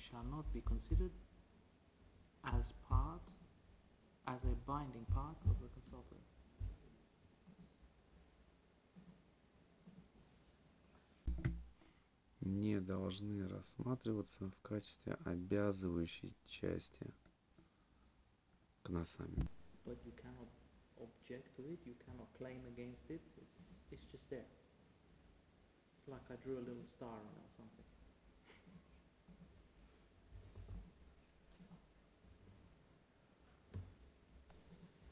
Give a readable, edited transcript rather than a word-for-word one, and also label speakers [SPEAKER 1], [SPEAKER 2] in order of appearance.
[SPEAKER 1] shall not be considered as part, as a binding part of the consultant.
[SPEAKER 2] Не должны рассматриваться в качестве обязывающей части к носами.
[SPEAKER 1] But you cannot object to it, you cannot claim against it, it's just there. It's like I drew a little star on it or something.